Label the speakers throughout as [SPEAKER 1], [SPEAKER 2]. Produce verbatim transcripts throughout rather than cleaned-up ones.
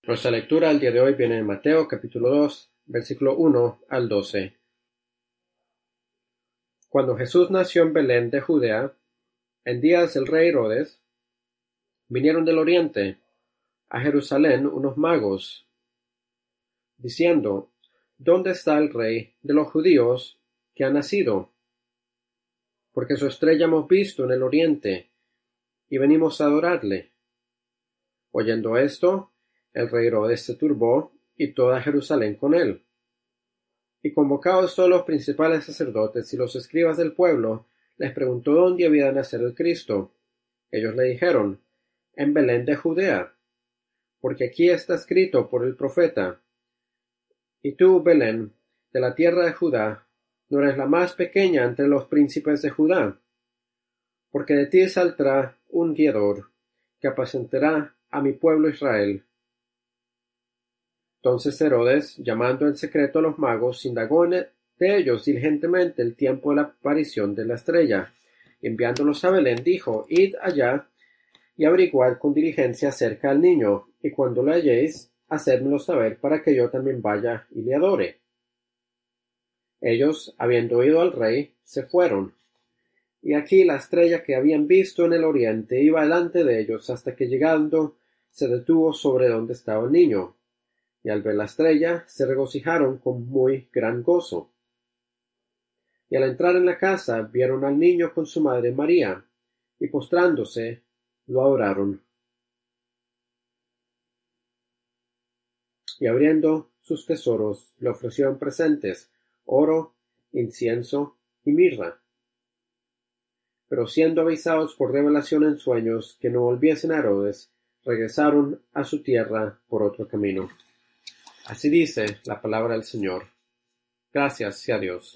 [SPEAKER 1] Nuestra lectura al día de hoy viene en Mateo capítulo dos, versículo uno al doce. Cuando Jesús nació en Belén de Judea, en días del rey Herodes, vinieron del oriente a Jerusalén unos magos, diciendo: ¿Dónde está el rey de los judíos que ha nacido? Porque su estrella hemos visto en el oriente, y venimos a adorarle. Oyendo esto, el rey Herodes se turbó, y toda Jerusalén con él. Y convocados todos los principales sacerdotes y los escribas del pueblo, les preguntó dónde había de nacer el Cristo. Ellos le dijeron: en Belén de Judea, porque aquí está escrito por el profeta: Y tú, Belén, de la tierra de Judá, no eres la más pequeña entre los príncipes de Judá, porque de ti saldrá un guiador, que apacentará a mi pueblo Israel. Entonces Herodes, llamando en secreto a los magos, indagó de ellos diligentemente el tiempo de la aparición de la estrella. Enviándolos a Belén, dijo: Id allá y averiguad con diligencia acerca del niño, y cuando lo halléis, hacedmelo saber para que yo también vaya y le adore. Ellos, habiendo oído al rey, se fueron. Y aquí la estrella que habían visto en el oriente iba delante de ellos, hasta que llegando se detuvo sobre donde estaba el niño. Y al ver la estrella, se regocijaron con muy gran gozo. Y al entrar en la casa, vieron al niño con su madre María, y postrándose, lo adoraron. Y abriendo sus tesoros, le ofrecieron presentes: oro, incienso y mirra. Pero siendo avisados por revelación en sueños que no volviesen a Herodes, regresaron a su tierra por otro camino. Así dice la palabra del Señor. Gracias sea Dios.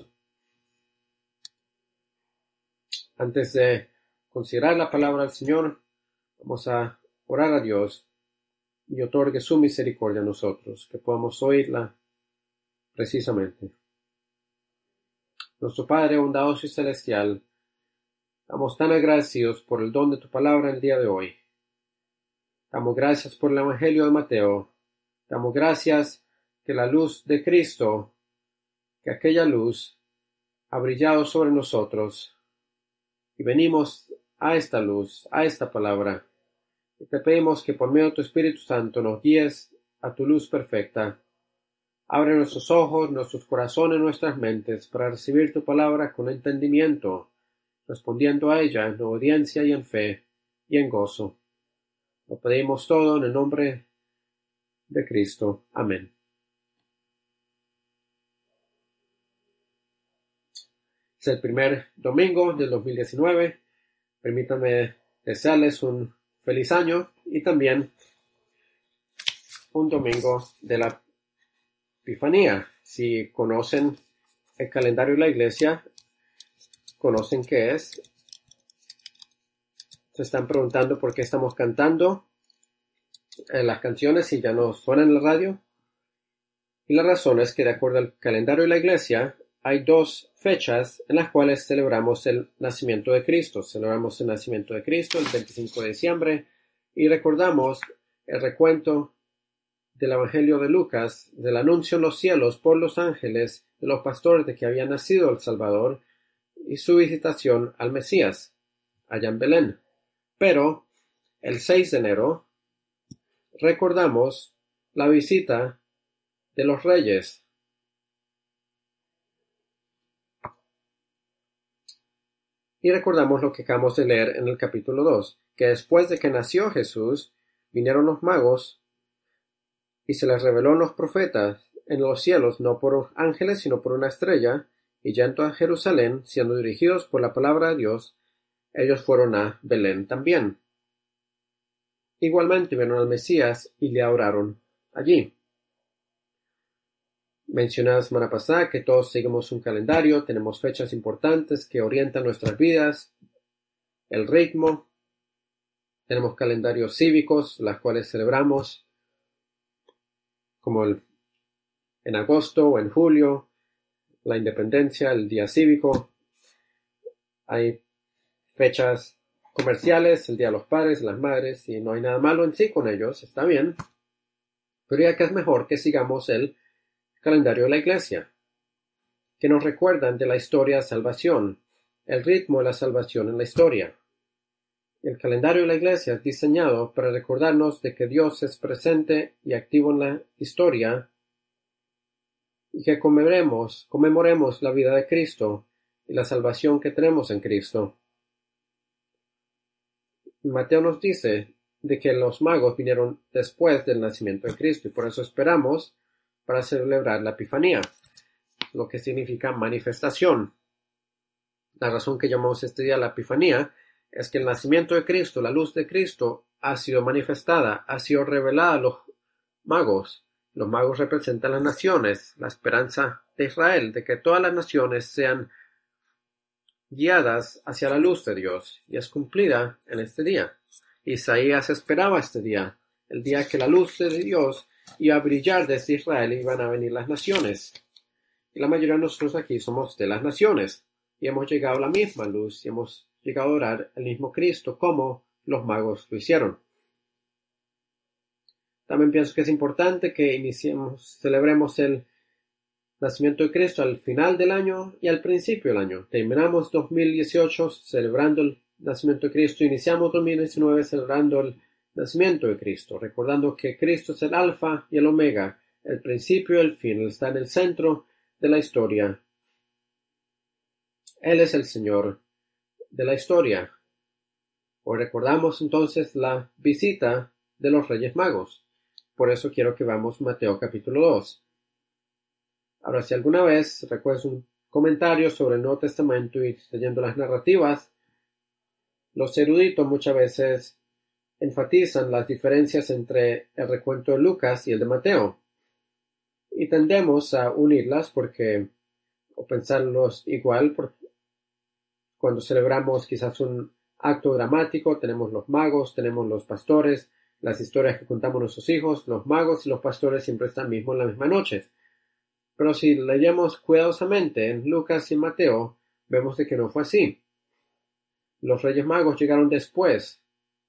[SPEAKER 1] Antes de considerar la palabra del Señor, vamos a orar a Dios y otorgue su misericordia a nosotros, que podamos oírla precisamente. Nuestro Padre bondadoso y celestial, estamos tan agradecidos por el don de tu palabra el día de hoy. Damos gracias por el Evangelio de Mateo. Damos gracias que la luz de Cristo, que aquella luz ha brillado sobre nosotros, y venimos a esta luz, a esta palabra, y te pedimos que por medio de tu Espíritu Santo nos guíes a tu luz perfecta. Abre nuestros ojos, nuestros corazones, nuestras mentes, para recibir tu palabra con entendimiento, respondiendo a ella en obediencia y en fe y en gozo. Lo pedimos todo en el nombre de Cristo. Amén. Es el primer domingo del dos mil diecinueve. Permítanme desearles un feliz año y también un domingo de la Epifanía. Si conocen el calendario de la iglesia, conocen qué es. Se están preguntando por qué estamos cantando eh, las canciones y ya no suenan en la radio. Y la razón es que, de acuerdo al calendario de la iglesia, hay dos fechas en las cuales celebramos el nacimiento de Cristo. Celebramos el nacimiento de Cristo el veinticinco de diciembre y recordamos el recuento del Evangelio de Lucas, del anuncio en los cielos por los ángeles de los pastores de que había nacido el Salvador y su visitación al Mesías, allá en Belén. Pero el seis de enero recordamos la visita de los reyes. Y recordamos lo que acabamos de leer en el capítulo dos, que después de que nació Jesús, vinieron los magos y se les reveló a los profetas en los cielos, no por ángeles, sino por una estrella, y yendo a Jerusalén, siendo dirigidos por la palabra de Dios, ellos fueron a Belén también. Igualmente vieron al Mesías y le adoraron allí. Mencioné la semana pasada que todos seguimos un calendario, tenemos fechas importantes que orientan nuestras vidas, el ritmo, tenemos calendarios cívicos, las cuales celebramos, como el, en agosto o en julio, la independencia, el día cívico. Hay fechas comerciales, el Día de los Padres, las Madres, y no hay nada malo en sí con ellos, está bien. Pero ya que es mejor que sigamos el calendario de la iglesia, que nos recuerdan de la historia de salvación, el ritmo de la salvación en la historia. El calendario de la iglesia es diseñado para recordarnos de que Dios es presente y activo en la historia y que conmemoremos, conmemoremos la vida de Cristo y la salvación que tenemos en Cristo. Mateo nos dice de que los magos vinieron después del nacimiento de Cristo y por eso esperamos para celebrar la Epifanía, lo que significa manifestación. La razón que llamamos este día la Epifanía es que el nacimiento de Cristo, la luz de Cristo, ha sido manifestada, ha sido revelada a los magos. Los magos representan las naciones, la esperanza de Israel, de que todas las naciones sean guiadas hacia la luz de Dios, y es cumplida en este día. Isaías esperaba este día, el día que la luz de Dios iba a brillar desde Israel y iban a venir las naciones. Y la mayoría de nosotros aquí somos de las naciones, y hemos llegado a la misma luz, y hemos llegado a orar al mismo Cristo, como los magos lo hicieron. También pienso que es importante que iniciemos, celebremos el nacimiento de Cristo al final del año y al principio del año. Terminamos dos mil dieciocho celebrando el nacimiento de Cristo, iniciamos dos mil diecinueve celebrando el nacimiento de Cristo, recordando que Cristo es el alfa y el omega, el principio y el fin. Él está en el centro de la historia. Él es el Señor de la historia. Hoy recordamos entonces la visita de los Reyes Magos. Por eso quiero que veamos Mateo capítulo dos. Ahora, si alguna vez recuerdas un comentario sobre el Nuevo Testamento y leyendo las narrativas, los eruditos muchas veces enfatizan las diferencias entre el recuento de Lucas y el de Mateo. Y tendemos a unirlas porque, o pensarlos igual, porque cuando celebramos quizás un acto dramático, tenemos los magos, tenemos los pastores, las historias que contamos nuestros hijos, los magos y los pastores siempre están mismos en la misma noche. Pero si leemos cuidadosamente en Lucas y Mateo, vemos de que no fue así. Los Reyes Magos llegaron después.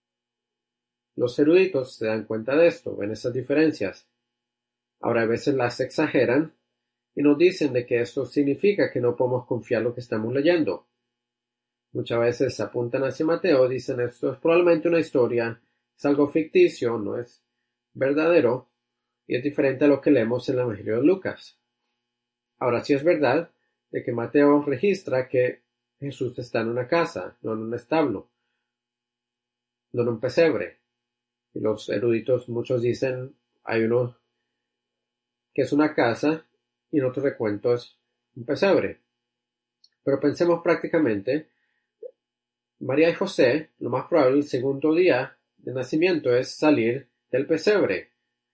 [SPEAKER 1] Los eruditos se dan cuenta de esto, ven esas diferencias. Ahora a veces las exageran y nos dicen de que esto significa que no podemos confiar en lo que estamos leyendo. Muchas veces apuntan hacia Mateo, dicen esto es probablemente una historia, es algo ficticio, no es verdadero, y es diferente a lo que leemos en el Evangelio de Lucas. Ahora sí es verdad de que Mateo registra que Jesús está en una casa, no en un establo, no en un pesebre. Y los eruditos muchos dicen, hay uno que es una casa y en otro recuento es un pesebre. Pero pensemos prácticamente, María y José, lo más probable el segundo día de nacimiento es salir del pesebre,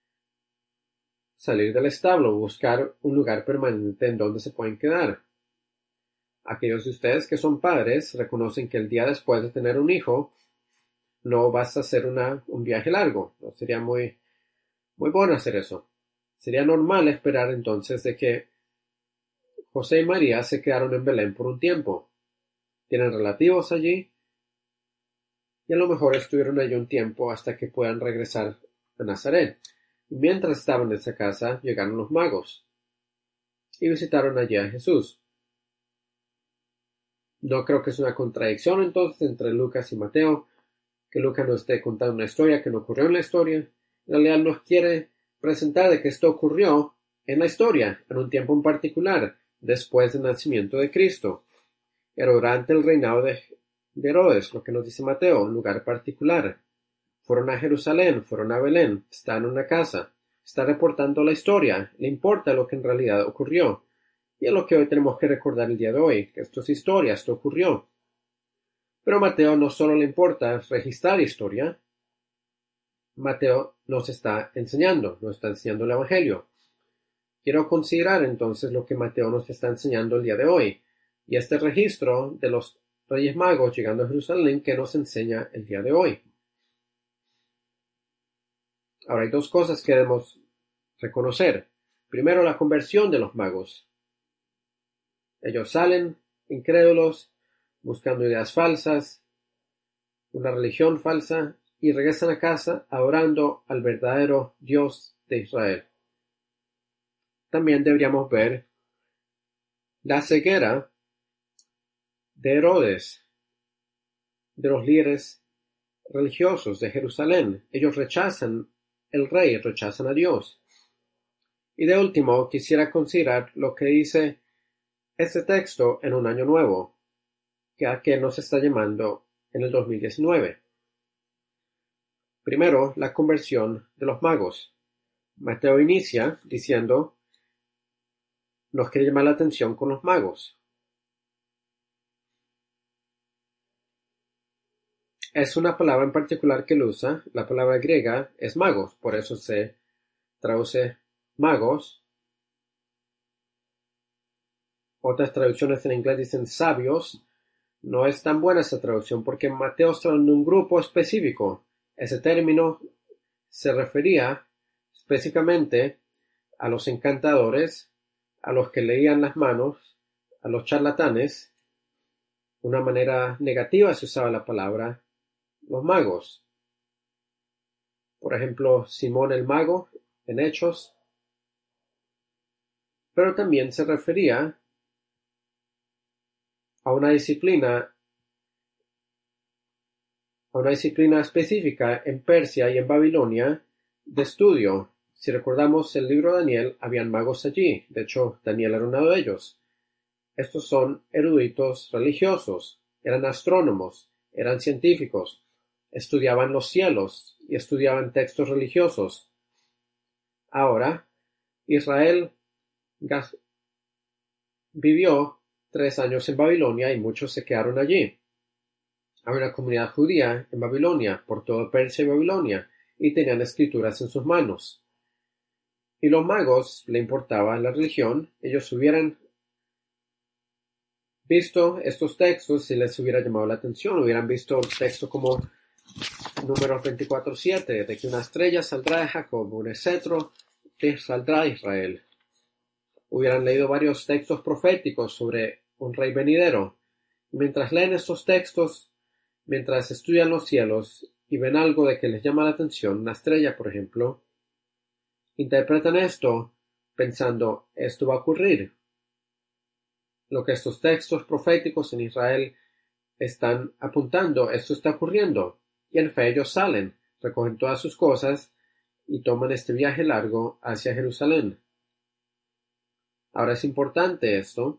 [SPEAKER 1] salir del establo, buscar un lugar permanente en donde se pueden quedar. Aquellos de ustedes que son padres reconocen que el día después de tener un hijo no vas a hacer una, un viaje largo. No sería muy, muy bueno hacer eso. Sería normal esperar entonces de que José y María se quedaron en Belén por un tiempo. Tienen relativos allí y a lo mejor estuvieron allí un tiempo hasta que puedan regresar a Nazaret. Y mientras estaban en esa casa llegaron los magos y visitaron allí a Jesús. No creo que es una contradicción entonces entre Lucas y Mateo, que Lucas nos esté contando una historia que no ocurrió en la historia. En realidad nos quiere presentar de que esto ocurrió en la historia, en un tiempo en particular, después del nacimiento de Cristo. Era durante el reinado de, de Herodes, lo que nos dice Mateo, un lugar particular. Fueron a Jerusalén, fueron a Belén, está en una casa, está reportando la historia, le importa lo que en realidad ocurrió. Y es lo que hoy tenemos que recordar el día de hoy, que esto es historia, esto ocurrió. Pero a Mateo no solo le importa registrar historia, Mateo nos está enseñando, nos está enseñando el Evangelio. Quiero considerar entonces lo que Mateo nos está enseñando el día de hoy, y este registro de los Reyes Magos llegando a Jerusalén que nos enseña el día de hoy. Ahora hay dos cosas que debemos reconocer. Primero, la conversión de los magos. Ellos salen incrédulos, buscando ideas falsas, una religión falsa, y regresan a casa adorando al verdadero Dios de Israel. También deberíamos ver la ceguera de Herodes, de los líderes religiosos de Jerusalén. Ellos rechazan el rey, rechazan a Dios. Y de último, quisiera considerar lo que dice este texto en un año nuevo, que a qué nos está llamando en el dos mil diecinueve. Primero, la conversión de los magos. Mateo inicia diciendo, nos quiere llamar la atención con los magos. Es una palabra en particular que él usa, la palabra griega es magos, por eso se traduce magos. Otras traducciones en inglés dicen sabios. No es tan buena esa traducción porque Mateo está en un grupo específico. Ese término se refería específicamente a los encantadores, a los que leían las manos, a los charlatanes. De una manera negativa se usaba la palabra los magos. Por ejemplo, Simón el mago en Hechos. Pero también se refería a una disciplina a una disciplina específica en Persia y en Babilonia de estudio. Si recordamos el libro de Daniel, habían magos allí. De hecho, Daniel era uno de ellos. Estos son eruditos religiosos, eran astrónomos, eran científicos, estudiaban los cielos y estudiaban textos religiosos. Ahora, Israel vivió tres años en Babilonia y muchos se quedaron allí. Había una comunidad judía en Babilonia, por todo Persia y Babilonia, y tenían escrituras en sus manos. Y los magos le importaba la religión, ellos hubieran visto estos textos si les hubiera llamado la atención, hubieran visto el texto como Números veinticuatro siete, de que una estrella saldrá de Jacob, un cetro te saldrá de Israel. Hubieran leído varios textos proféticos sobre un rey venidero. Mientras leen estos textos, mientras estudian los cielos y ven algo de que les llama la atención, una estrella, por ejemplo, interpretan esto pensando, esto va a ocurrir. Lo que estos textos proféticos en Israel están apuntando, esto está ocurriendo. Y en fe ellos salen, recogen todas sus cosas y toman este viaje largo hacia Jerusalén. Ahora es importante esto.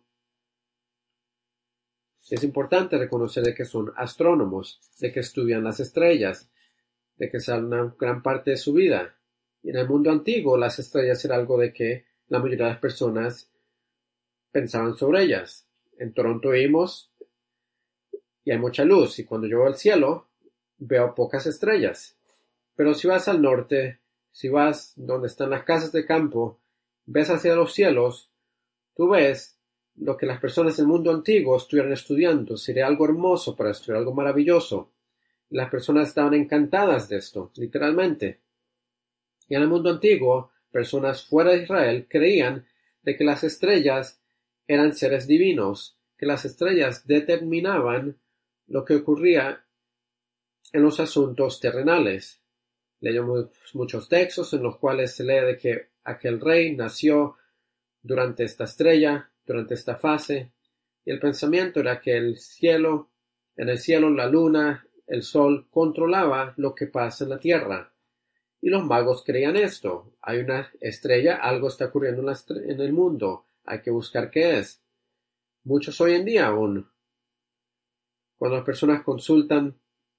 [SPEAKER 1] Es importante reconocer de que son astrónomos, de que estudian las estrellas, de que es una gran parte de su vida. Y en el mundo antiguo las estrellas era algo de que la mayoría de las personas pensaban sobre ellas. En Toronto vivimos y hay mucha luz, y cuando yo veo el cielo veo pocas estrellas. Pero si vas al norte, si vas donde están las casas de campo, ves hacia los cielos, tú ves lo que las personas del mundo antiguo estuvieran estudiando. Sería algo hermoso para estudiar, algo maravilloso. Las personas estaban encantadas de esto, literalmente. Y en el mundo antiguo, personas fuera de Israel creían de que las estrellas eran seres divinos, que las estrellas determinaban lo que ocurría en los asuntos terrenales. Leemos muchos textos en los cuales se lee de que aquel rey nació durante esta estrella, durante esta fase, y el pensamiento era que el cielo, en el cielo la luna, el sol, controlaba lo que pasa en la tierra. Y los magos creían esto. Hay una estrella, algo está ocurriendo en, la estre- en el mundo, hay que buscar qué es. Muchos hoy en día aún, cuando las personas consultan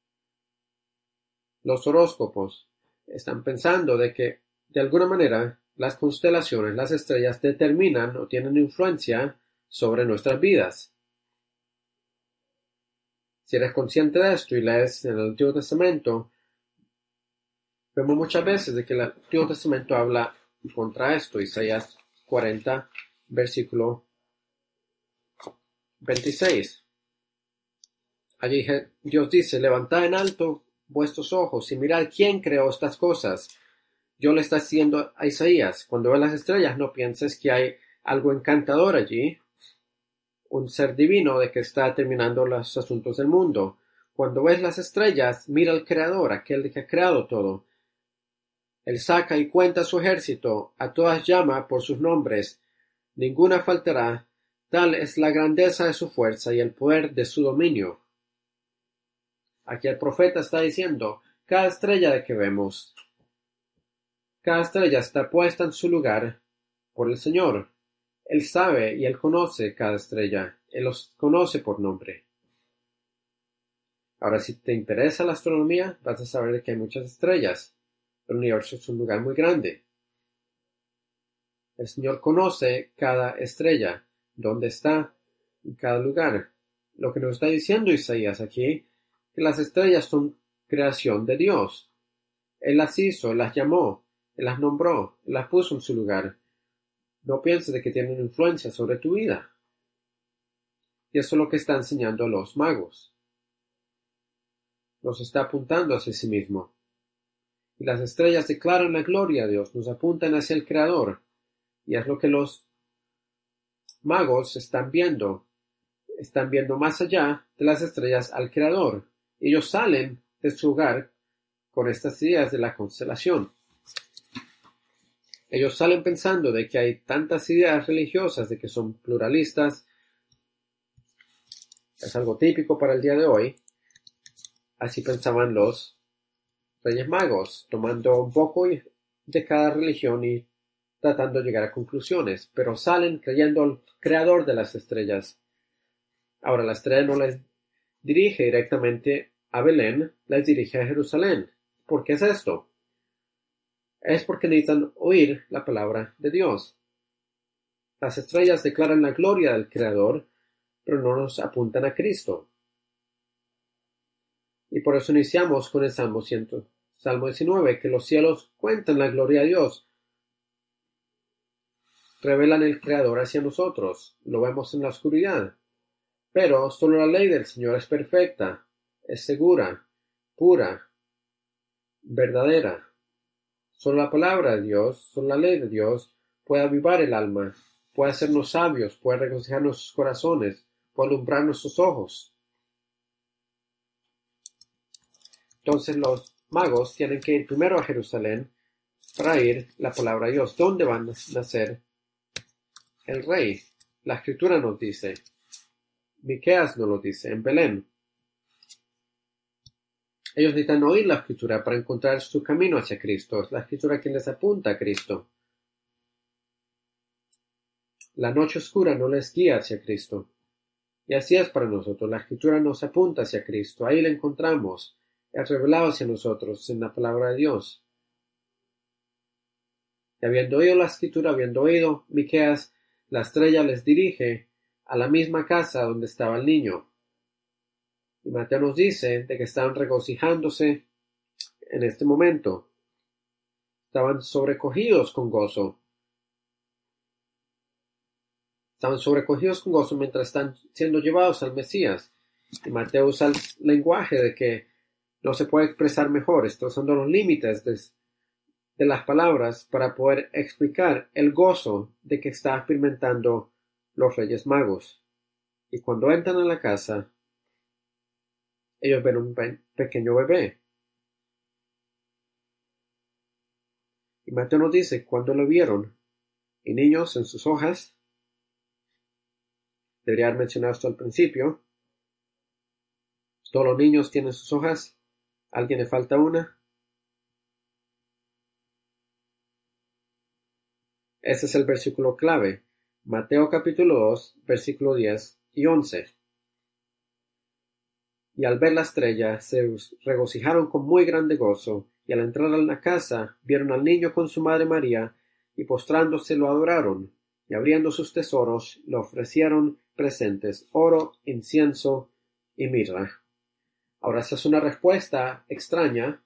[SPEAKER 1] los horóscopos, están pensando de que, de alguna manera, las constelaciones, las estrellas determinan o tienen influencia sobre nuestras vidas. Si eres consciente de esto y lees en el Antiguo Testamento, vemos muchas veces de que el Antiguo Testamento habla contra esto. Isaías cuarenta, versículo veintiséis. Allí Dios dice, levantad en alto vuestros ojos y mirad quién creó estas cosas. Yo le está diciendo a Isaías, cuando ves las estrellas no pienses que hay algo encantador allí, un ser divino de que está determinando los asuntos del mundo. Cuando ves las estrellas, mira al Creador, aquel que ha creado todo. Él saca y cuenta su ejército, a todas llama por sus nombres, ninguna faltará, tal es la grandeza de su fuerza y el poder de su dominio. Aquí el profeta está diciendo, cada estrella que vemos, cada estrella está puesta en su lugar por el Señor. Él sabe y Él conoce cada estrella, Él los conoce por nombre. Ahora, si te interesa la astronomía, vas a saber que hay muchas estrellas. El universo es un lugar muy grande. El Señor conoce cada estrella, dónde está en cada lugar. Lo que nos está diciendo Isaías aquí, que las estrellas son creación de Dios. Él las hizo, Él las llamó, Él las nombró, Él las puso en su lugar. No pienses de que tienen influencia sobre tu vida. Y eso es lo que está enseñando a los magos. Nos está apuntando hacia sí mismo. Y las estrellas declaran la gloria a Dios, nos apuntan hacia el Creador. Y es lo que los magos están viendo. Están viendo más allá de las estrellas al Creador. Ellos salen de su hogar con estas ideas de la constelación. Ellos salen pensando de que hay tantas ideas religiosas, de que son pluralistas. Es algo típico para el día de hoy. Así pensaban los Reyes Magos, tomando un poco de cada religión y tratando de llegar a conclusiones, pero salen creyendo al Creador de las estrellas. Ahora, la estrella no les dirige directamente a Belén, les dirige a Jerusalén. ¿Por qué es esto? Es porque necesitan oír la palabra de Dios. Las estrellas declaran la gloria del Creador, pero no nos apuntan a Cristo. Y por eso iniciamos con el Salmo cien, Salmo diecinueve, que los cielos cuentan la gloria de Dios. Revelan el Creador hacia nosotros. Lo vemos en la oscuridad. Pero solo la ley del Señor es perfecta, es segura, pura, verdadera. Solo la palabra de Dios, solo la ley de Dios puede avivar el alma, puede hacernos sabios, puede regocijar nuestros corazones, puede alumbrar nuestros ojos. Entonces los magos tienen que ir primero a Jerusalén para oír la palabra de Dios. ¿Dónde van a nacer el rey? La Escritura nos dice, Miqueas nos lo dice, en Belén. Ellos necesitan oír la Escritura para encontrar su camino hacia Cristo. Es la Escritura quien les apunta a Cristo. La noche oscura no les guía hacia Cristo. Y así es para nosotros. La Escritura nos apunta hacia Cristo. Ahí la encontramos. Es revelado hacia nosotros en la palabra de Dios. Y habiendo oído la Escritura, habiendo oído Miqueas, la estrella les dirige a la misma casa donde estaba el niño. Y Mateo nos dice de que estaban regocijándose en este momento. Estaban sobrecogidos con gozo. Estaban sobrecogidos con gozo mientras están siendo llevados al Mesías. Y Mateo usa el lenguaje de que no se puede expresar mejor, está usando los límites de, de las palabras para poder explicar el gozo de que está experimentando los Reyes Magos. Y cuando entran a la casa, ellos ven un pequeño bebé. Y Mateo nos dice, cuando lo vieron, y niños en sus hojas, debería haber mencionado esto al principio, todos los niños tienen sus hojas, ¿a alguien le falta una? Ese es el versículo clave, Mateo capítulo dos, versículo diez y once. Y al ver la estrella se regocijaron con muy grande gozo, y al entrar en la casa vieron al niño con su madre María, y postrándose lo adoraron, y abriendo sus tesoros le ofrecieron presentes, oro, incienso y mirra. Ahora esta es una respuesta extraña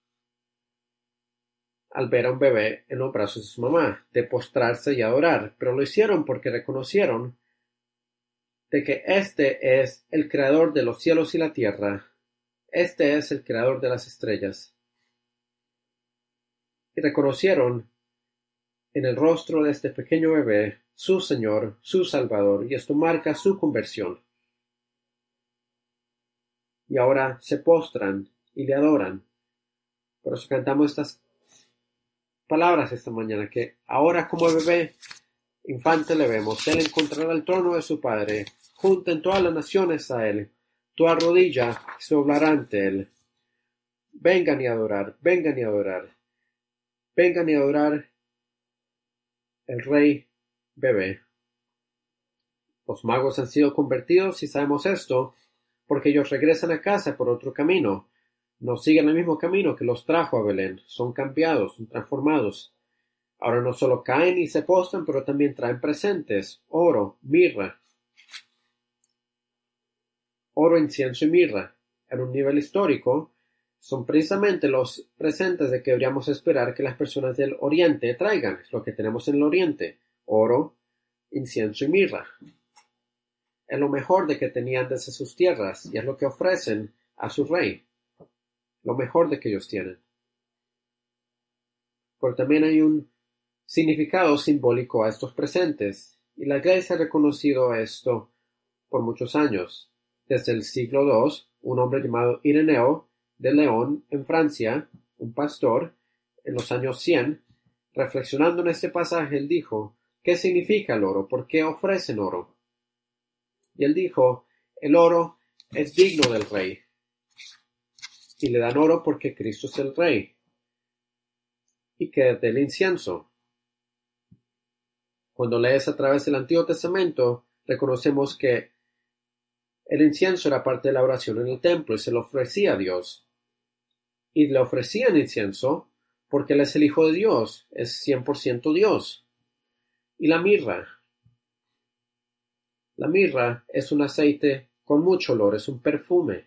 [SPEAKER 1] al ver a un bebé en los brazos de su mamá, de postrarse y adorar, pero lo hicieron porque reconocieron de que este es el creador de los cielos y la tierra, este es el creador de las estrellas. Y reconocieron en el rostro de este pequeño bebé su Señor, su Salvador, y esto marca su conversión. Y ahora se postran y le adoran. Por eso cantamos estas palabras esta mañana, que ahora como bebé infante le vemos, él encontrará el trono de su padre, junten todas las naciones a él, toda rodilla se doblará ante él. Vengan y adorar, vengan y adorar, vengan y adorar el rey bebé. Los magos han sido convertidos y sabemos esto porque ellos regresan a casa por otro camino. No siguen el mismo camino que los trajo a Belén. Son cambiados, son transformados. Ahora no solo caen y se postran, pero también traen presentes, oro, mirra. Oro, incienso y mirra. En un nivel histórico, son precisamente los presentes de que deberíamos esperar que las personas del Oriente traigan. Es lo que tenemos en el Oriente. Oro, incienso y mirra. Es lo mejor de que tenían desde sus tierras y es lo que ofrecen a su rey. Lo mejor de que ellos tienen. Pero también hay un significado simbólico a estos presentes, y la Iglesia ha reconocido esto por muchos años. Desde el siglo segundo, un hombre llamado Ireneo de León, en Francia, un pastor, en los años cien, reflexionando en este pasaje, él dijo, ¿qué significa el oro? ¿Por qué ofrecen oro? Y él dijo, el oro es digno del rey. Y le dan oro porque Cristo es el rey. Y que del incienso. Cuando lees a través del Antiguo Testamento, reconocemos que el incienso era parte de la oración en el templo y se lo ofrecía a Dios. Y le ofrecían incienso porque Él es el Hijo de Dios, es cien por ciento Dios. Y la mirra. La mirra es un aceite con mucho olor, es un perfume.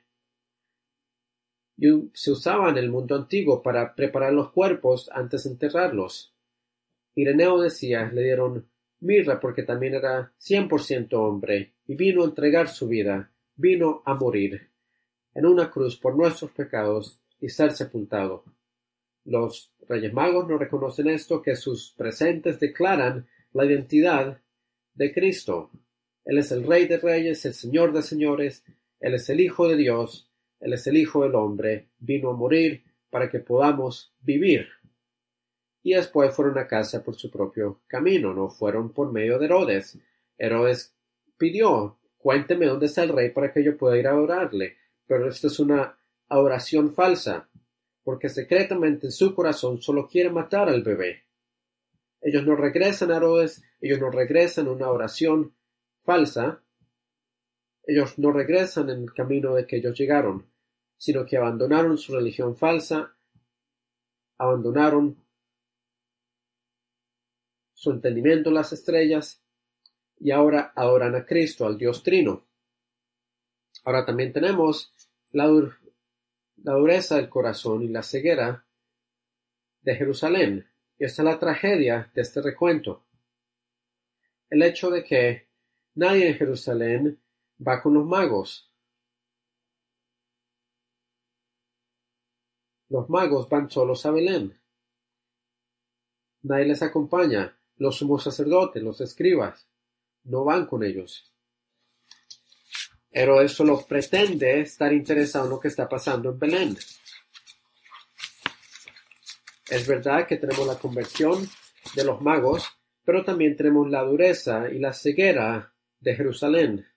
[SPEAKER 1] Y se usaba en el mundo antiguo para preparar los cuerpos antes de enterrarlos. Ireneo decía, le dieron mirra porque también era cien por ciento hombre y vino a entregar su vida, vino a morir en una cruz por nuestros pecados y ser sepultado. Los Reyes Magos no reconocen esto, que sus presentes declaran la identidad de Cristo. Él es el Rey de Reyes, el Señor de Señores, Él es el Hijo de Dios, Él es el Hijo del Hombre, vino a morir para que podamos vivir. Y después fueron a casa por su propio camino, no fueron por medio de Herodes. Herodes pidió, cuénteme dónde está el rey para que yo pueda ir a adorarle. Pero esto es una adoración falsa, porque secretamente en su corazón solo quiere matar al bebé. Ellos no regresan a Herodes, ellos no regresan a una oración falsa, ellos no regresan en el camino de que ellos llegaron, sino que abandonaron su religión falsa, abandonaron su entendimiento en las estrellas y ahora adoran a Cristo, al Dios Trino. Ahora también tenemos la, dur la dureza del corazón y la ceguera de Jerusalén. Y esta es la tragedia de este recuento. El hecho de que nadie en Jerusalén va con los magos. Los magos van solos a Belén. Nadie les acompaña. Los sumos sacerdotes, los escribas, no van con ellos. Herodes solo pretende estar interesado en lo que está pasando en Belén. Es verdad que tenemos la conversión de los magos, pero también tenemos la dureza y la ceguera de Jerusalén.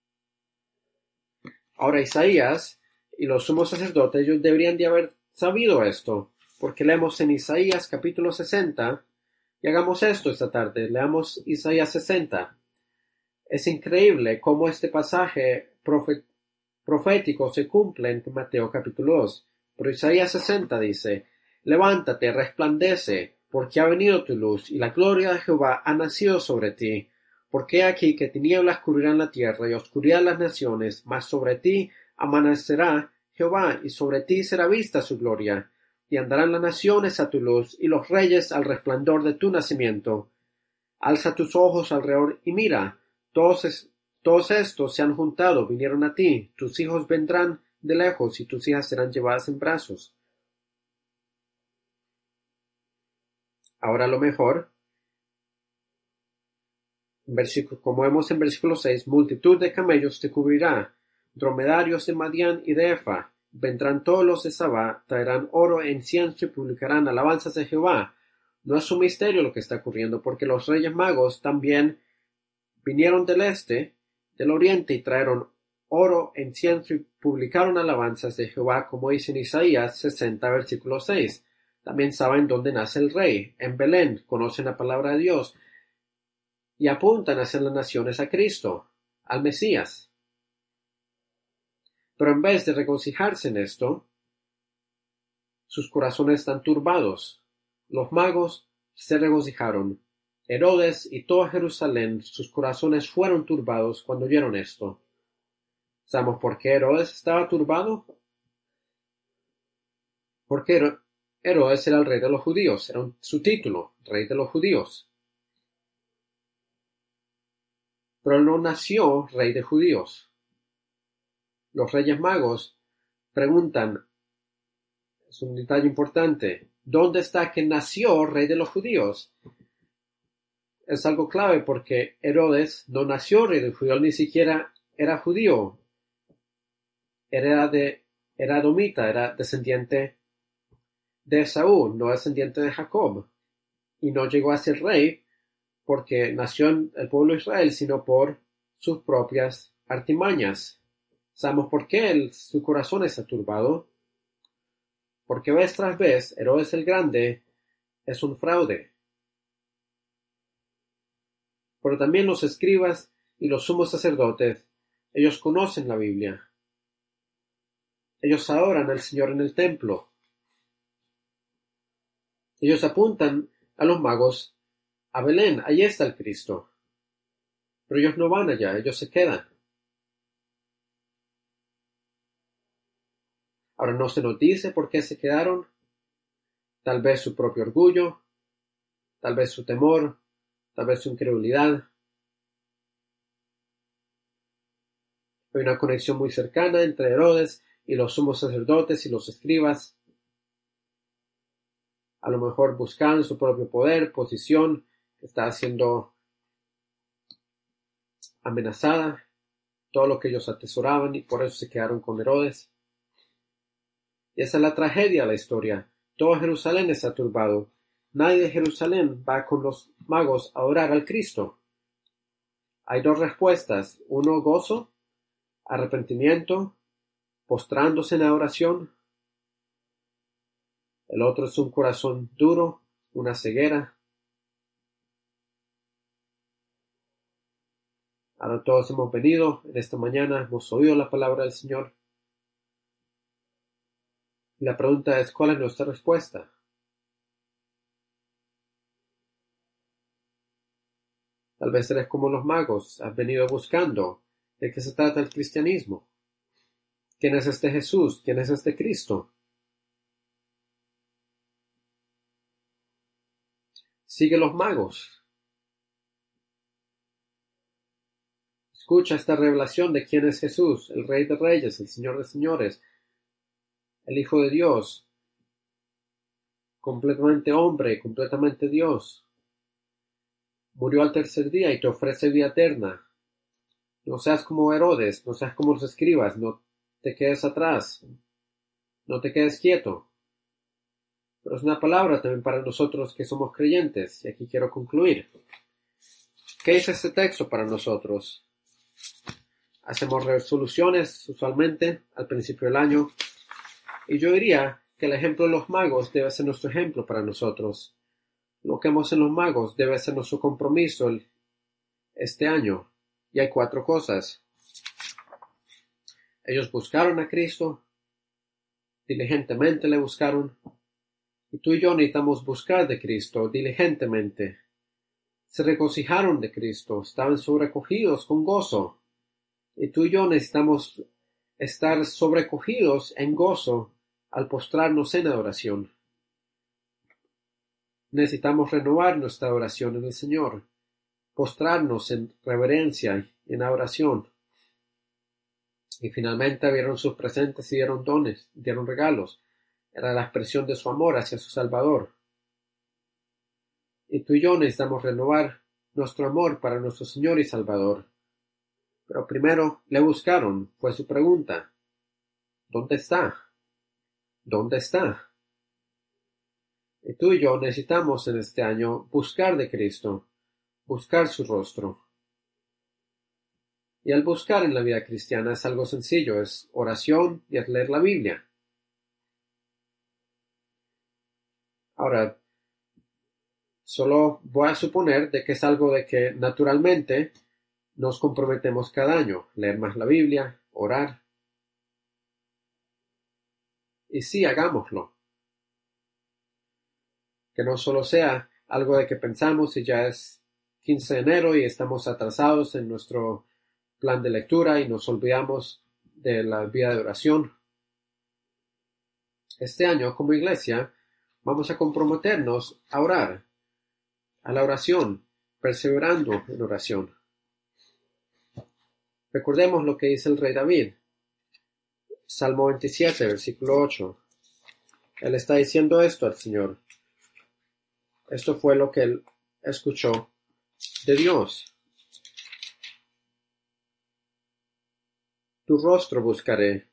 [SPEAKER 1] Ahora Isaías y los sumos sacerdotes, ellos deberían de haber sabido esto, porque leemos en Isaías capítulo sesenta, y hagamos esto esta tarde, leamos Isaías sesenta. Es increíble cómo este pasaje profet profético se cumple en Mateo capítulo dos. Pero Isaías sesenta dice, levántate, resplandece, porque ha venido tu luz, y la gloria de Jehová ha nacido sobre ti. Porque he aquí que tinieblas cubrirán la tierra, y oscuridad las naciones, mas sobre ti amanecerá Jehová, y sobre ti será vista su gloria. Y andarán las naciones a tu luz, y los reyes al resplandor de tu nacimiento. Alza tus ojos alrededor y mira, todos, es, todos estos se han juntado, vinieron a ti, tus hijos vendrán de lejos, y tus hijas serán llevadas en brazos. Ahora lo mejor, como vemos en versículo seis, multitud de camellos te cubrirá, dromedarios de Madián y de Efa. Vendrán todos los de Sabá, traerán oro e incienso y publicarán alabanzas de Jehová. No es un misterio lo que está ocurriendo, porque los reyes magos también vinieron del este, del oriente, y trajeron oro, incienso y publicaron alabanzas de Jehová, como dice en Isaías sesenta, versículo seis. También saben dónde nace el rey, en Belén, conocen la palabra de Dios y apuntan hacia las naciones a Cristo, al Mesías. Pero en vez de regocijarse en esto, sus corazones están turbados. Los magos se regocijaron. Herodes y toda Jerusalén, sus corazones fueron turbados cuando oyeron esto. ¿Sabemos por qué Herodes estaba turbado? Porque Herodes era el rey de los judíos, era un, su título, rey de los judíos. Pero él no nació rey de judíos. Los reyes magos preguntan, es un detalle importante, ¿dónde está que nació rey de los judíos? Es algo clave porque Herodes no nació rey de los judíos, ni siquiera era judío. Era de, era edomita, era descendiente de Esaú, no descendiente de Jacob. Y no llegó a ser rey porque nació en el pueblo de Israel, sino por sus propias artimañas. ¿Sabemos por qué el, su corazón está turbado? Porque vez tras vez, Herodes el Grande es un fraude. Pero también los escribas y los sumos sacerdotes, ellos conocen la Biblia. Ellos adoran al Señor en el templo. Ellos apuntan a los magos a Belén, allí está el Cristo. Pero ellos no van allá, ellos se quedan. Ahora no se nos dice por qué se quedaron. Tal vez su propio orgullo, tal vez su temor, tal vez su incredulidad. Hay una conexión muy cercana entre Herodes y los sumos sacerdotes y los escribas. A lo mejor buscan su propio poder, posición, que está siendo amenazada, todo lo que ellos atesoraban, y por eso se quedaron con Herodes. Y esa es la tragedia de la historia. Todo Jerusalén está turbado. Nadie de Jerusalén va con los magos a orar al Cristo. Hay dos respuestas. Uno, gozo, arrepentimiento, postrándose en la oración. El otro es un corazón duro, una ceguera. Ahora todos hemos venido en esta mañana, hemos oído la palabra del Señor. Y la pregunta es, ¿cuál es nuestra respuesta? Tal vez eres como los magos, has venido buscando de qué se trata el cristianismo. ¿Quién es este Jesús? ¿Quién es este Cristo? Sigue los magos. Escucha esta revelación de quién es Jesús, el Rey de Reyes, el Señor de Señores, el Hijo de Dios, completamente hombre, completamente Dios. Murió al tercer día y te ofrece vida eterna. No seas como Herodes, no seas como los escribas, no te quedes atrás, no te quedes quieto. Pero es una palabra también para nosotros que somos creyentes, y aquí quiero concluir. ¿Qué dice este texto para nosotros? Hacemos resoluciones usualmente al principio del año, y yo diría que el ejemplo de los magos debe ser nuestro ejemplo para nosotros. Lo que hemos en los magos debe ser nuestro compromiso el, este año. Y hay cuatro cosas. Ellos buscaron a Cristo, diligentemente le buscaron, y tú y yo necesitamos buscar de Cristo diligentemente. Se regocijaron de Cristo, estaban sobrecogidos con gozo, y tú y yo necesitamos estar sobrecogidos en gozo al postrarnos en adoración. Necesitamos renovar nuestra oración en el Señor, postrarnos en reverencia y en adoración. Y finalmente abrieron sus presentes y dieron dones, dieron regalos. Era la expresión de su amor hacia su Salvador. Y tú y yo necesitamos renovar nuestro amor para nuestro Señor y Salvador. Pero primero le buscaron, fue su pregunta. ¿Dónde está? ¿Dónde está? Y tú y yo necesitamos en este año buscar de Cristo, buscar su rostro. Y al buscar en la vida cristiana es algo sencillo, es oración y es leer la Biblia. Ahora, solo voy a suponer de que es algo de que naturalmente nos comprometemos cada año, leer más la Biblia, orar. Y sí, hagámoslo. Que no solo sea algo de que pensamos y ya es quince de enero y estamos atrasados en nuestro plan de lectura y nos olvidamos de la vida de oración. Este año, como iglesia, vamos a comprometernos a orar, a la oración, perseverando en oración. Recordemos lo que dice el rey David. Salmo veintisiete, versículo ocho. Él está diciendo esto al Señor. Esto fue lo que él escuchó de Dios. Tu rostro buscaré.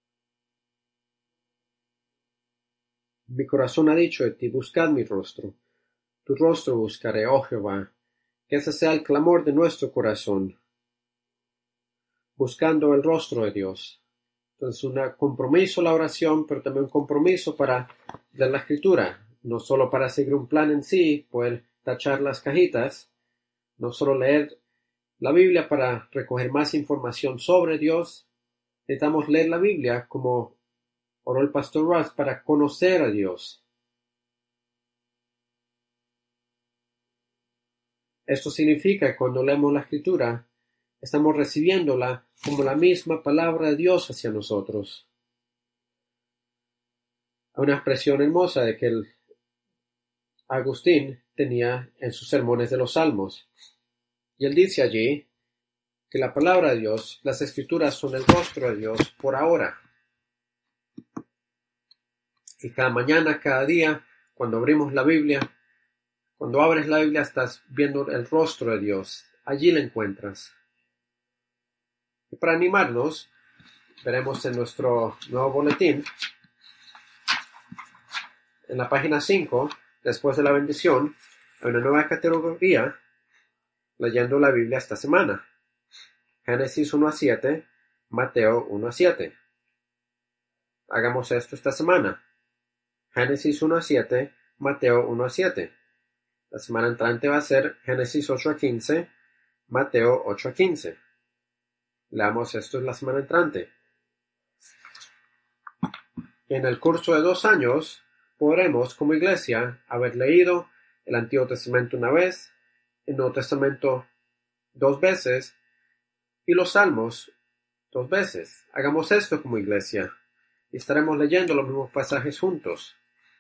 [SPEAKER 1] Mi corazón ha dicho de ti, buscad mi rostro. Tu rostro buscaré, oh Jehová. Que ese sea el clamor de nuestro corazón. Buscando el rostro de Dios. Entonces, un compromiso la oración, pero también un compromiso para leer la Escritura. No solo para seguir un plan en sí, poder tachar las cajitas. No solo leer la Biblia para recoger más información sobre Dios. Necesitamos leer la Biblia como oró el pastor Russ para conocer a Dios. Esto significa que cuando leemos la Escritura, estamos recibiéndola como la misma palabra de Dios hacia nosotros. Hay una expresión hermosa de que el Agustín tenía en sus sermones de los Salmos. Y él dice allí que la palabra de Dios, las Escrituras son el rostro de Dios por ahora. Y cada mañana, cada día, cuando abrimos la Biblia, cuando abres la Biblia estás viendo el rostro de Dios. Allí la encuentras. Y para animarnos, veremos en nuestro nuevo boletín, en la página cinco, después de la bendición, hay una nueva categoría, leyendo la Biblia esta semana. Génesis uno a siete, Mateo uno a siete. Hagamos esto esta semana. Génesis uno a siete, Mateo uno a siete. La semana entrante va a ser Génesis ocho a quince, Mateo ocho a quince. Leamos esto en la semana entrante. En el curso de dos años podremos, como iglesia, haber leído el Antiguo Testamento una vez, el Nuevo Testamento dos veces y los Salmos dos veces. Hagamos esto como iglesia y estaremos leyendo los mismos pasajes juntos.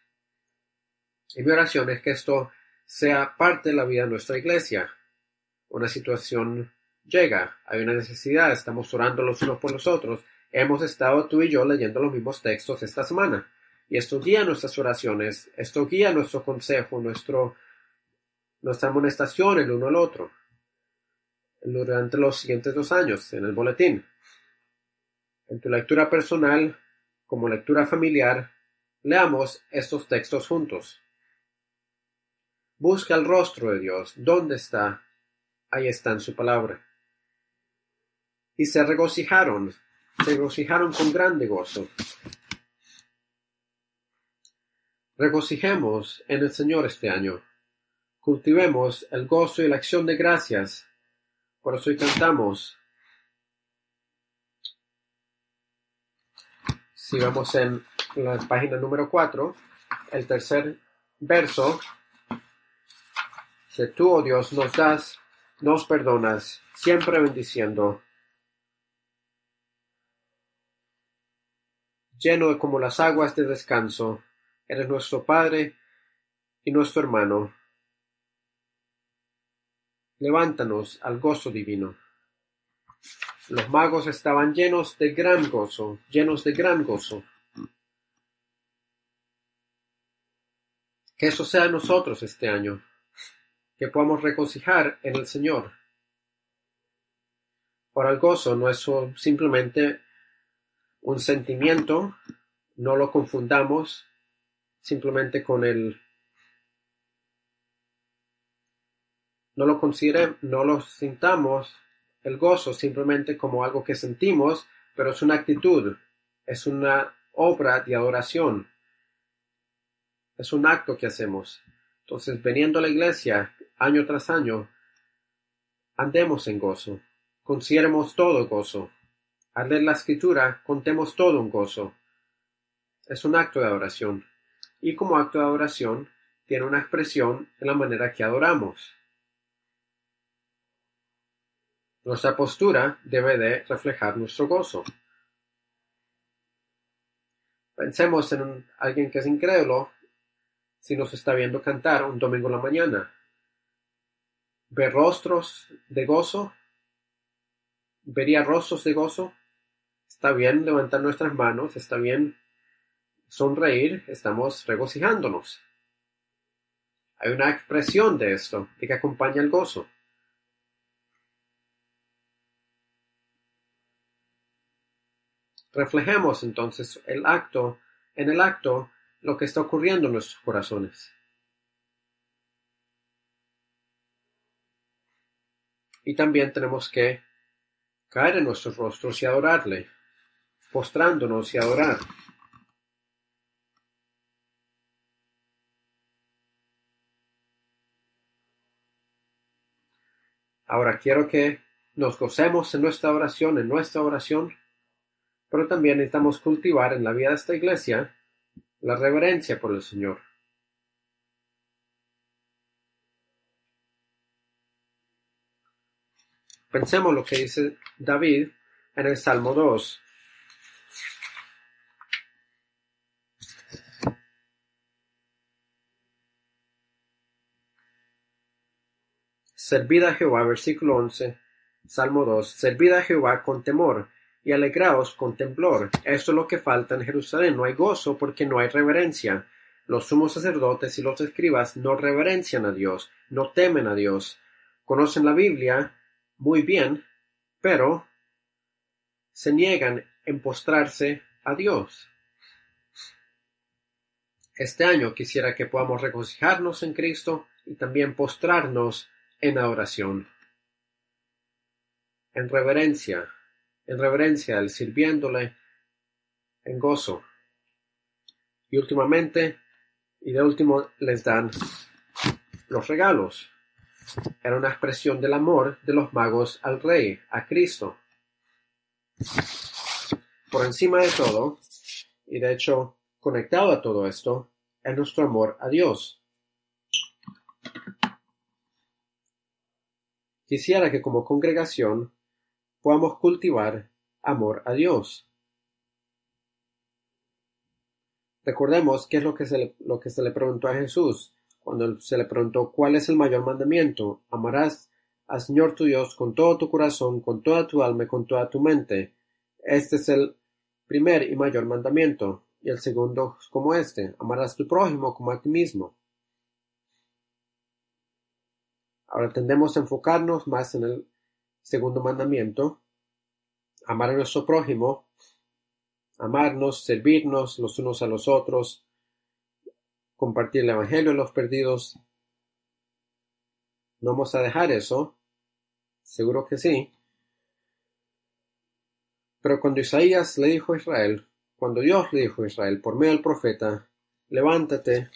[SPEAKER 1] Y mi oración es que esto sea parte de la vida de nuestra iglesia. Una situación llega, hay una necesidad, estamos orando los unos por los otros. Hemos estado tú y yo leyendo los mismos textos esta semana. Y esto guía nuestras oraciones, esto guía nuestro consejo, nuestro, nuestra amonestación el uno al otro. Durante los siguientes dos años, en el boletín. En tu lectura personal, como lectura familiar, leamos estos textos juntos. Busca el rostro de Dios. ¿Dónde está? Ahí está en su palabra. Y se regocijaron, se regocijaron con grande gozo. Regocijemos en el Señor este año. Cultivemos el gozo y la acción de gracias. Por eso hoy cantamos. Si vamos en la página número cuatro, el tercer verso, que tú, oh Dios, nos das, nos perdonas, siempre bendiciendo. Lleno de como las aguas de descanso, eres nuestro Padre y nuestro hermano. Levántanos al gozo divino. Los magos estaban llenos de gran gozo, llenos de gran gozo. Que eso sea en nosotros este año, que podamos regocijar en el Señor. Ahora el gozo no es simplemente un sentimiento, no lo confundamos simplemente con el no lo consideremos, no lo sintamos el gozo simplemente como algo que sentimos, pero es una actitud, es una obra de adoración, es un acto que hacemos. Entonces, veniendo a la iglesia año tras año, andemos en gozo, consideremos todo gozo. Al leer la escritura, contemos todo un gozo. Es un acto de adoración. Y como acto de adoración, tiene una expresión en la manera que adoramos. Nuestra postura debe de reflejar nuestro gozo. Pensemos en un, alguien que es incrédulo si nos está viendo cantar un domingo en la mañana. ¿Ve rostros de gozo? ¿Vería rostros de gozo? Está bien levantar nuestras manos, está bien sonreír, estamos regocijándonos. Hay una expresión de esto, de que acompaña el gozo. Reflejemos entonces el acto, en el acto, lo que está ocurriendo en nuestros corazones. Y también tenemos que caer en nuestros rostros y adorarle, postrándonos y adorar. Ahora quiero que nos gocemos en nuestra oración, en nuestra oración, pero también necesitamos cultivar en la vida de esta iglesia la reverencia por el Señor. Pensemos lo que dice David en el Salmo dos. Servid a Jehová, versículo once, Salmo dos. Servid a Jehová con temor y alegraos con temblor. Esto es lo que falta en Jerusalén. No hay gozo porque no hay reverencia. Los sumos sacerdotes y los escribas no reverencian a Dios, no temen a Dios. Conocen la Biblia muy bien, pero se niegan en postrarse a Dios. Este año quisiera que podamos regocijarnos en Cristo y también postrarnos en adoración, en reverencia, en reverencia al sirviéndole en gozo. Y últimamente, y de último, les dan los regalos. Era una expresión del amor de los magos al Rey, a Cristo. Por encima de todo, y de hecho conectado a todo esto, es nuestro amor a Dios. Quisiera que como congregación podamos cultivar amor a Dios. Recordemos qué es lo que, se le, lo que se le preguntó a Jesús cuando se le preguntó cuál es el mayor mandamiento. Amarás al Señor tu Dios con todo tu corazón, con toda tu alma y con toda tu mente. Este es el primer y mayor mandamiento. Y el segundo es como este: amarás a tu prójimo como a ti mismo. Ahora tendemos a enfocarnos más en el segundo mandamiento: amar a nuestro prójimo, amarnos, servirnos los unos a los otros, compartir el evangelio a los perdidos. ¿No vamos a dejar eso? Seguro que sí. Pero cuando Isaías le dijo a Israel, cuando Dios le dijo a Israel por medio del profeta, levántate,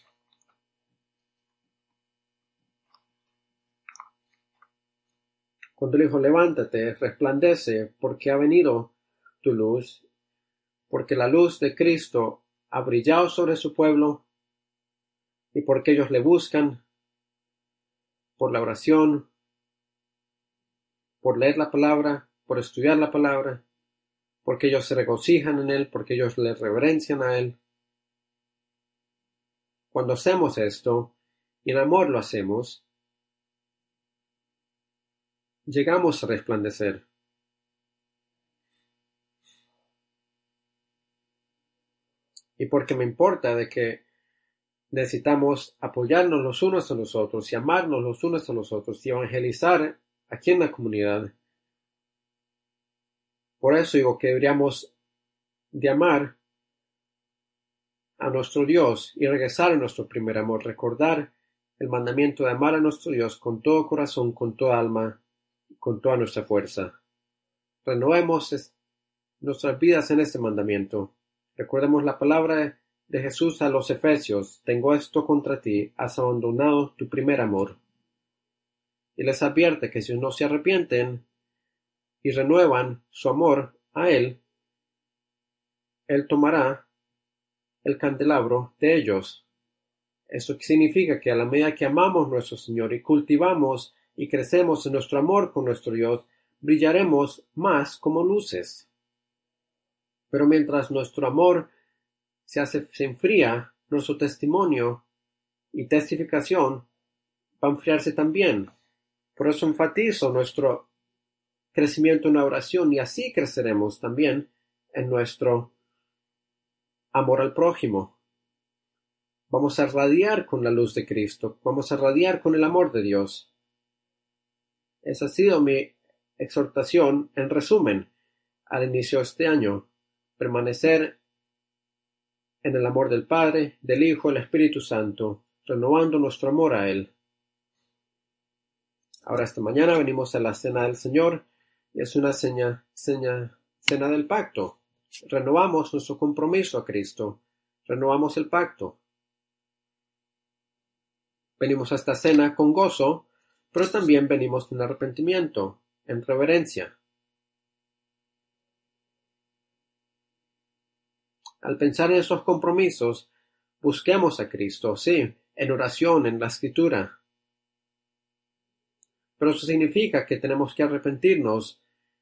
[SPEAKER 1] cuando le dijo levántate, resplandece, porque ha venido tu luz, porque la luz de Cristo ha brillado sobre su pueblo, y porque ellos le buscan por la oración, por leer la palabra, por estudiar la palabra, porque ellos se regocijan en Él, porque ellos le reverencian a Él. Cuando hacemos esto, y en amor lo hacemos, llegamos a resplandecer. Y porque me importa de que necesitamos apoyarnos los unos a los otros y amarnos los unos a los otros y evangelizar aquí en la comunidad. Por eso digo que deberíamos de amar a nuestro Dios y regresar a nuestro primer amor, recordar el mandamiento de amar a nuestro Dios con todo corazón, con toda alma, con toda nuestra fuerza. Renovemos nuestras vidas en este mandamiento. Recordemos la palabra de Jesús a los Efesios: tengo esto contra ti, has abandonado tu primer amor. Y les advierte que si no se arrepienten y renuevan su amor a Él, Él tomará el candelabro de ellos. Eso significa que a la medida que amamos a nuestro Señor y cultivamos y crecemos en nuestro amor con nuestro Dios, brillaremos más como luces. Pero mientras nuestro amor se, hace, se enfría, nuestro testimonio y testificación va a enfriarse también. Por eso enfatizo nuestro crecimiento en la oración, y así creceremos también en nuestro amor al prójimo. Vamos a radiar con la luz de Cristo, vamos a radiar con el amor de Dios. Esa ha sido mi exhortación en resumen al inicio de este año: permanecer en el amor del Padre, del Hijo y del Espíritu Santo, renovando nuestro amor a Él. Ahora esta mañana venimos a la cena del Señor, y es una seña, seña, cena del pacto. Renovamos nuestro compromiso a Cristo, renovamos el pacto. Venimos a esta cena con gozo, pero también venimos en arrepentimiento, en reverencia. Al pensar en esos compromisos, busquemos a Cristo, sí, en oración, en la Escritura. Pero eso significa que tenemos que arrepentirnos,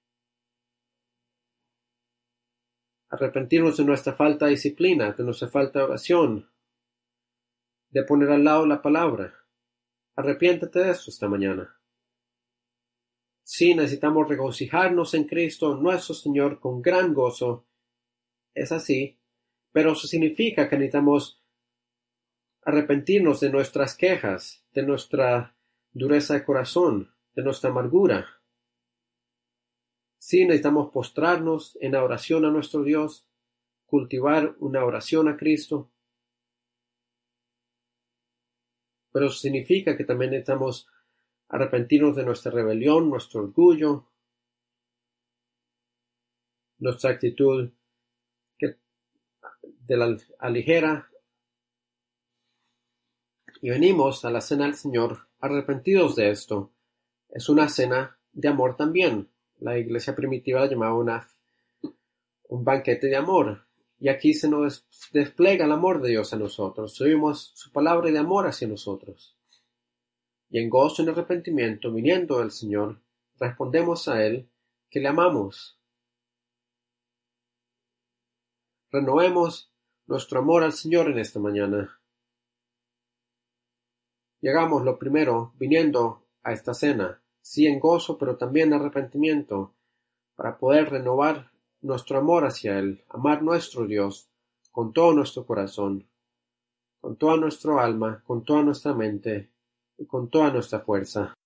[SPEAKER 1] arrepentirnos de nuestra falta de disciplina, de nuestra falta de oración, de poner al lado la palabra. Arrepiéntete de eso esta mañana. Sí, necesitamos regocijarnos en Cristo, nuestro Señor, con gran gozo. Es así, pero eso significa que necesitamos arrepentirnos de nuestras quejas, de nuestra dureza de corazón, de nuestra amargura. Sí, necesitamos postrarnos en la oración a nuestro Dios, cultivar una oración a Cristo. Pero eso significa que también necesitamos arrepentirnos de nuestra rebelión, nuestro orgullo, nuestra actitud que, de la aligera. Y venimos a la cena del Señor arrepentidos de esto. Es una cena de amor también. La iglesia primitiva la llamaba una, un banquete de amor. Y aquí se nos despliega el amor de Dios a nosotros. Oímos su palabra de amor hacia nosotros. Y en gozo y en arrepentimiento, viniendo del Señor, respondemos a Él que le amamos. Renovemos nuestro amor al Señor en esta mañana. Y hagámoslo primero viniendo a esta cena, sí en gozo, pero también en arrepentimiento, para poder renovar nuestro amor hacia Él, amar nuestro Dios con todo nuestro corazón, con toda nuestra alma, con toda nuestra mente y con toda nuestra fuerza.